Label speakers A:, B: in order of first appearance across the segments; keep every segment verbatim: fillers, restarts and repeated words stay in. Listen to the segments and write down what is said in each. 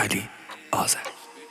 A: Ali Azer.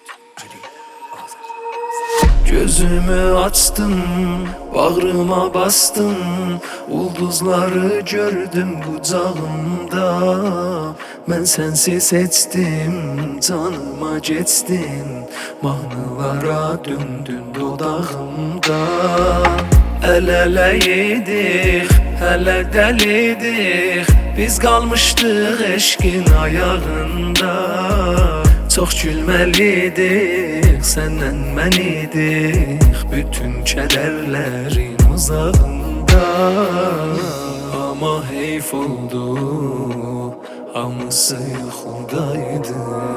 A: Gözümü açtım, bağrıma bastım, ulduzları gördüm kucağımda. Ben sensiz seçtim, canıma geçtin, mahnılara döndün dodağımda. El eleydik, hele delidik, biz kalmıştık eşkin ayağında. Çok gülmelidik, senden mən idik, bütün kederlerin uzağında. Ama heyf oldu, hamısı yuxudaydı.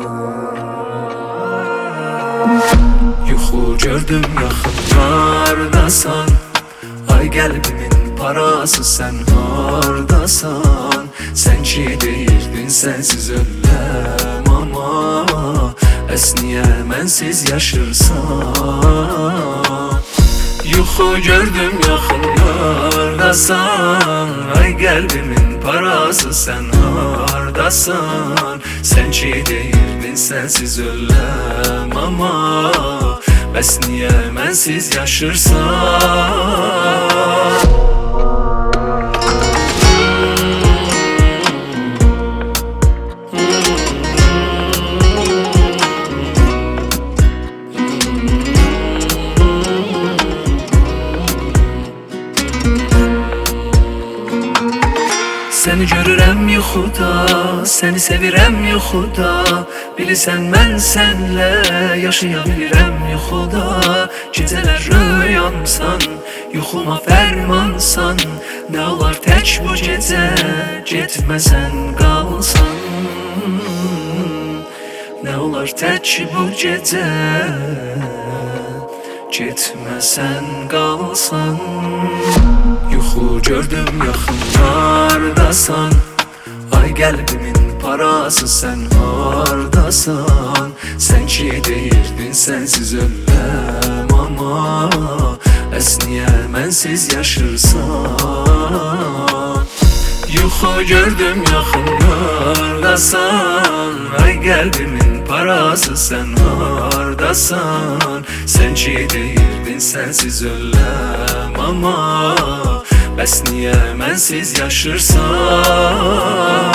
A: Yuxu gördüm yaxınlardasan, ay qəlbimin parası sen hardasan. Sen ki deyirdin sensiz öləm, ama əs niyə mənsiz yaşırsan. Yuxu gördüm yaxınlardasan, ay qəlbimin parası sen hardasan. Sen ki deyirdin sensiz öləm, ama bəs niyə mənsiz yaşırsan. Seni görürəm yuxuda, seni sevirəm yuxuda. Bilirsən mən sənlə yaşaya bilirəm yuxuda. Gecələr rüyamsan, yuxuma fərmansan. Nə olar tək bu gecə, getməsən qalsan. Nə olar tək bu gecə, getməsən qalsan. Yuxu gördüm yaxınlardasan, ay qəlbimin parası sen hardasan. Sen ki deyirdin sensiz öləm, ama əs niyə mənsiz yaşırsan. Yuxu gördüm yaxınlardasan, ay qəlbimin parası sen hardasan. Sen ki deyirdin sensiz öləm, ama bəs niyə mənsiz yaşırsan.